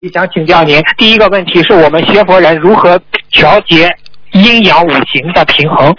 想请教您，第一个问题是我们学佛人如何调节阴阳五行的平衡？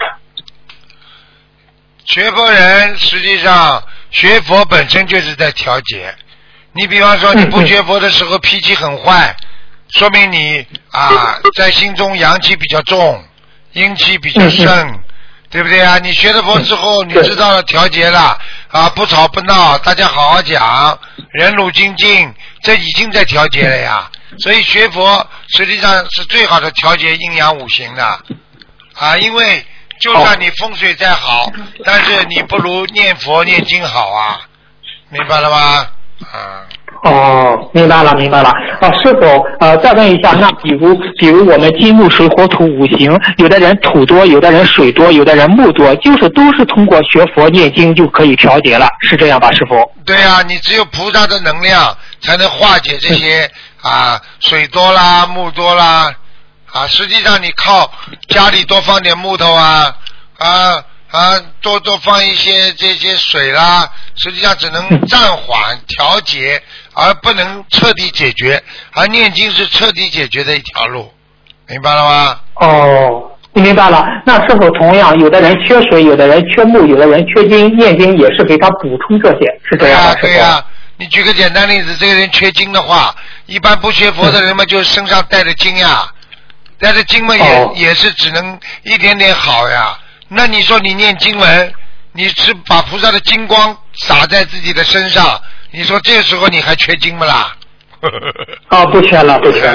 学佛人实际上学佛本身就是在调节。你比方说你不学佛的时候脾气很坏，说明你在心中阳气比较重，阴气比较盛，对不对啊？你学了佛之后，你知道了调节了不吵不闹，大家好好讲，忍辱精进，这已经在调节了呀。所以学佛实际上是最好的调节阴阳五行的因为就算你风水再好，但是你不如念佛念经好明白了吗？ 明白了。师傅，再问一下，那比如我们金木水火土五行，有的人土多，有的人水多，有的人木多，都是通过学佛念经就可以调节了，是这样吧，师傅？对啊，你只有菩萨的能量才能化解这些水多啦，木多啦实际上你靠家里多放点木头多放一些这些水啦，实际上只能暂缓调节，而不能彻底解决，而念经是彻底解决的一条路，明白了吗？ 明白了。那是否同样，有的人缺水，有的人缺木，有的人缺金，念经也是给他补充这些，是这样的？ 对呀。你举个简单例子，这个人缺金的话，一般不学佛的人嘛，就身上带着金带着金嘛也是只能一点点好呀。那你说你念经文，你是把菩萨的金光洒在自己的身上，你说这时候你还缺金不啦？ 不缺了。